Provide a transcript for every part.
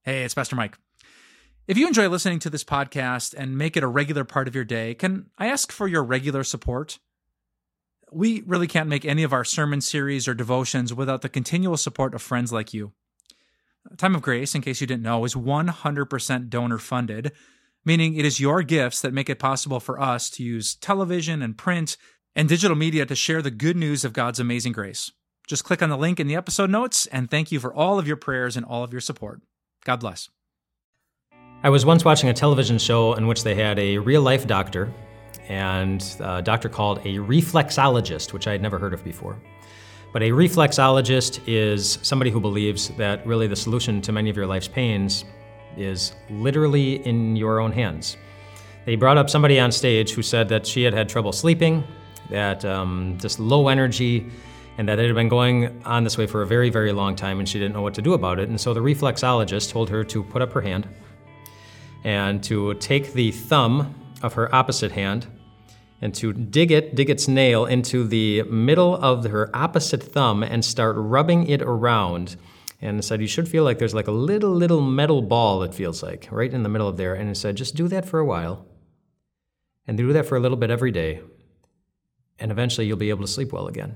Hey, it's Pastor Mike. If you enjoy listening to this podcast and make it a regular part of your day, can I ask for your regular support? We really can't make any of our sermon series or devotions without the continual support of friends like you. Time of Grace, in case you didn't know, is 100% donor funded, meaning it is your gifts that make it possible for us to use television and print and digital media to share the good news of God's amazing grace. Just click on the link in the episode notes, and thank you for all of your prayers and all of your support. God bless. I was once watching a television show in which they had a real-life doctor and a doctor called a reflexologist, which I had never heard of before. But a reflexologist is somebody who believes that really the solution to many of your life's pains is literally in your own hands. They brought up somebody on stage who said that she had had trouble sleeping, that just low energy, and that it had been going on this way for a very, very long time, and she didn't know what to do about it. And so the reflexologist told her to put up her hand and to take the thumb of her opposite hand and to dig its nail into the middle of her opposite thumb and start rubbing it around. And said, you should feel like there's like a little metal ball, it feels like, right in the middle of there. And it said, just do that for a while. And do that for a little bit every day. And eventually you'll be able to sleep well again.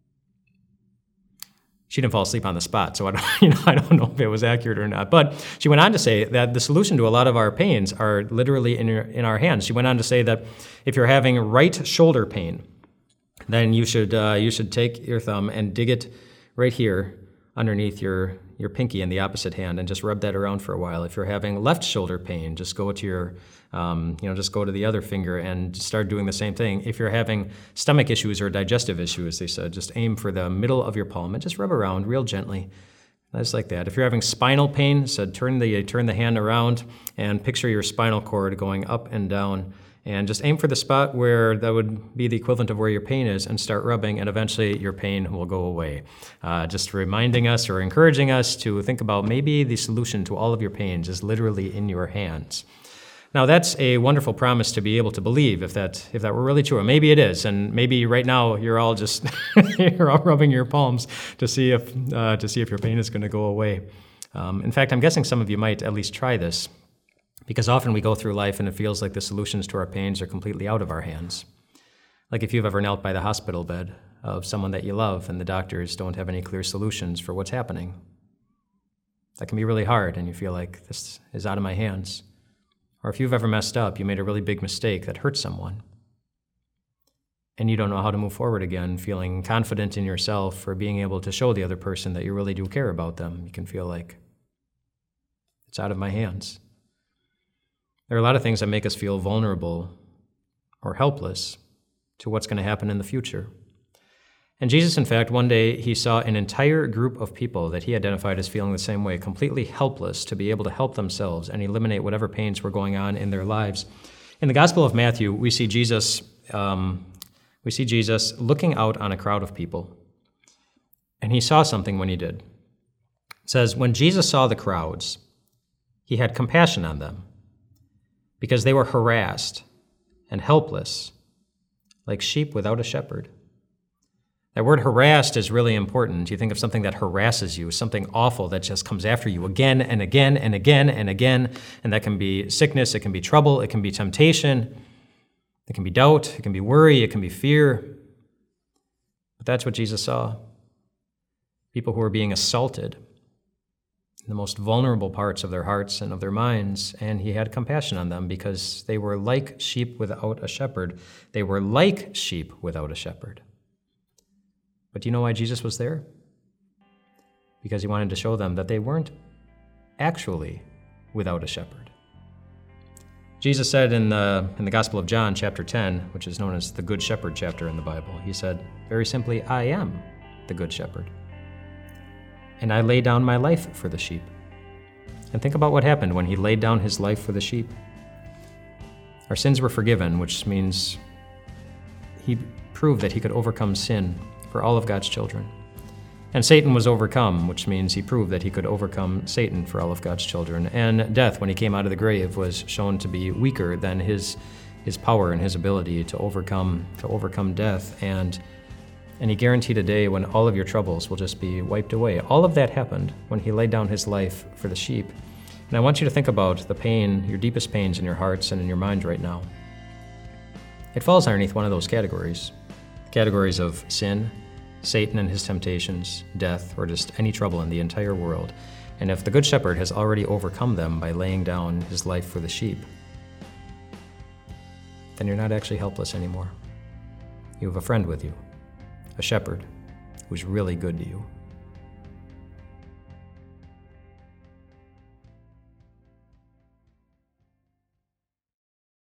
She didn't fall asleep on the spot, so I don't know if it was accurate or not. But she went on to say that the solution to a lot of our pains are literally in our hands. She went on to say that if you're having right shoulder pain, then you should take your thumb and dig it right here underneath your pinky in the opposite hand and just rub that around for a while. If you're having left shoulder pain, just go to your just go to the other finger and start doing the same thing. If you're having stomach issues or digestive issues, they said, just aim for the middle of your palm and just rub around real gently. Just like that. If you're having spinal pain, said turn the hand around and picture your spinal cord going up and down. And just aim for the spot where that would be the equivalent of where your pain is and start rubbing, and eventually your pain will go away. Just reminding us or encouraging us to think about maybe the solution to all of your pains is literally in your hands. Now that's a wonderful promise to be able to believe if that were really true, or maybe it is, and maybe right now you're all just you're all rubbing your palms to see if your pain is going to go away. In fact, I'm guessing some of you might at least try this, because often we go through life and it feels like the solutions to our pains are completely out of our hands. Like if you've ever knelt by the hospital bed of someone that you love and the doctors don't have any clear solutions for what's happening. That can be really hard and you feel like this is out of my hands. Or if you've ever messed up, you made a really big mistake that hurt someone, and you don't know how to move forward again, feeling confident in yourself or being able to show the other person that you really do care about them. You can feel like it's out of my hands. There are a lot of things that make us feel vulnerable or helpless to what's going to happen in the future. And Jesus, in fact, one day he saw an entire group of people that he identified as feeling the same way, completely helpless to be able to help themselves and eliminate whatever pains were going on in their lives. In the Gospel of Matthew, we see Jesus looking out on a crowd of people, and he saw something when he did. It says, when Jesus saw the crowds, he had compassion on them, because they were harassed and helpless, like sheep without a shepherd. That word harassed is really important. You think of something that harasses you, something awful that just comes after you again and again and again and again, and that can be sickness, it can be trouble, it can be temptation, it can be doubt, it can be worry, it can be fear. But that's what Jesus saw. People who were being assaulted in the most vulnerable parts of their hearts and of their minds, and he had compassion on them because they were like sheep without a shepherd. They were like sheep without a shepherd. But do you know why Jesus was there? Because he wanted to show them that they weren't actually without a shepherd. Jesus said in the Gospel of John, chapter 10, which is known as the Good Shepherd chapter in the Bible, he said, very simply, I am the Good Shepherd, and I lay down my life for the sheep. And think about what happened when he laid down his life for the sheep. Our sins were forgiven, which means he proved that he could overcome sin for all of God's children. And Satan was overcome, which means he proved that he could overcome Satan for all of God's children. And death, when he came out of the grave, was shown to be weaker than his power and his ability to overcome death. And he guaranteed a day when all of your troubles will just be wiped away. All of that happened when he laid down his life for the sheep. And I want you to think about the pain, your deepest pains in your hearts and in your minds right now. It falls underneath one of those categories. Categories of sin, Satan and his temptations, death, or just any trouble in the entire world. And if the Good Shepherd has already overcome them by laying down his life for the sheep, then you're not actually helpless anymore. You have a friend with you, a shepherd who's really good to you.